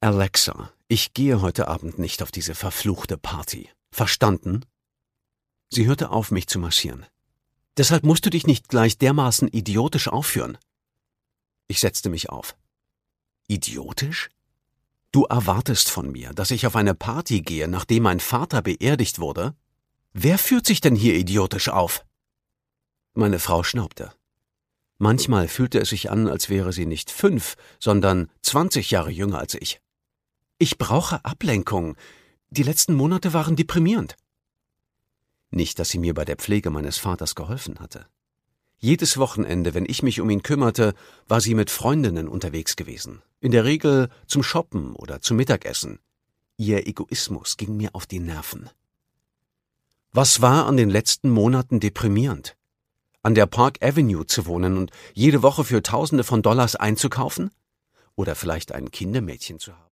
Alexa, ich gehe heute Abend nicht auf diese verfluchte Party. Verstanden? Sie hörte auf, mich zu massieren. Deshalb musst du dich nicht gleich dermaßen idiotisch aufführen. Ich setzte mich auf. Idiotisch? Du erwartest von mir, dass ich auf eine Party gehe, nachdem mein Vater beerdigt wurde? Wer führt sich denn hier idiotisch auf? Meine Frau schnaubte. Manchmal fühlte es sich an, als wäre sie nicht 5, sondern 20 Jahre jünger als ich. Ich brauche Ablenkung. Die letzten Monate waren deprimierend. Nicht, dass sie mir bei der Pflege meines Vaters geholfen hatte. Jedes Wochenende, wenn ich mich um ihn kümmerte, war sie mit Freundinnen unterwegs gewesen. In der Regel zum Shoppen oder zum Mittagessen. Ihr Egoismus ging mir auf die Nerven. Was war an den letzten Monaten deprimierend? An der Park Avenue zu wohnen und jede Woche für Tausende von Dollars einzukaufen? Oder vielleicht ein Kindermädchen zu haben?